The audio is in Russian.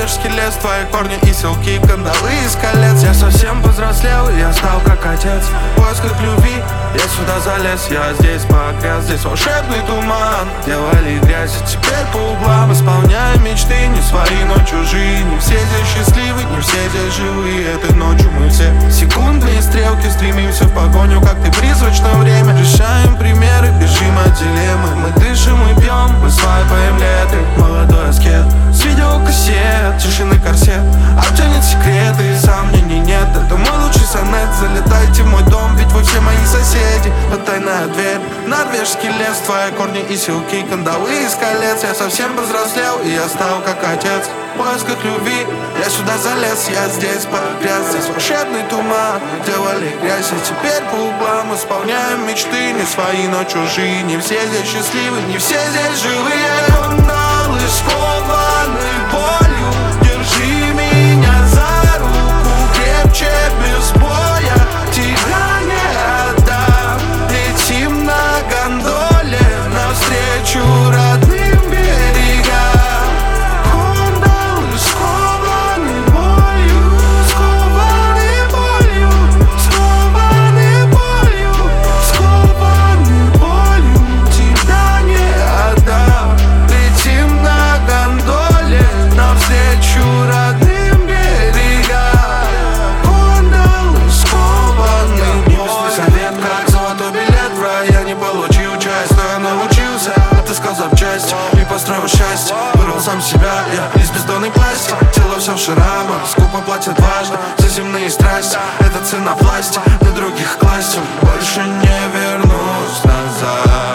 норвежский лес, твои корни и селки, кандалы из колец. Я совсем повзрослел, и я стал как отец. В поисках любви я сюда залез, я здесь погряз. Здесь волшебный туман, делали грязь. И теперь по углам исполняем мечты, не свои, но чужие. Не все здесь счастливы, не все здесь живые. Этой ночью мы все секундные стрелки, стремимся в погоню, как ты, призрачное время. Решаем примеры, бежим от дилеммы. Мы дышим и пьем, мы свайпаем леты. Молодой аскет с видеокассет, тишины корсет обтянет секреты, и сомнений нет. Это мой лучший сонет, залетайте в мой дом, ведь вы все мои соседи. Вот тайная дверь, норвежский лес, твои корни и селки, кандалы из колец. Я совсем повзрослел, и я стал как отец. В поисках любви я сюда залез, я здесь погряз. Здесь волшебный туман, делали грязь. И теперь по углам исполняем мечты, не свои, но чужие. Не все здесь счастливы, не все здесь живые. Кандалы скованы болью, держи меня за руку крепче, без боя. Тебя не отдам, летим на гондоле навстречу родным берегам. Кандалы скованы болью, скованы болью, скованы болью, скованы болью. Тебя не отдам, летим на гондоле навстречу родным берегам. Кандалы скованы болью. Совет, как золотой билет в рай. Я не получил часть, но я научился. Отыскал запчасть и построил счастье. Вырвал сам себя, я из бездонной пластик. Тело все в шрамах, скупо платят важно за земные страсти. Это цена власти, на других класть. Больше не вернусь назад.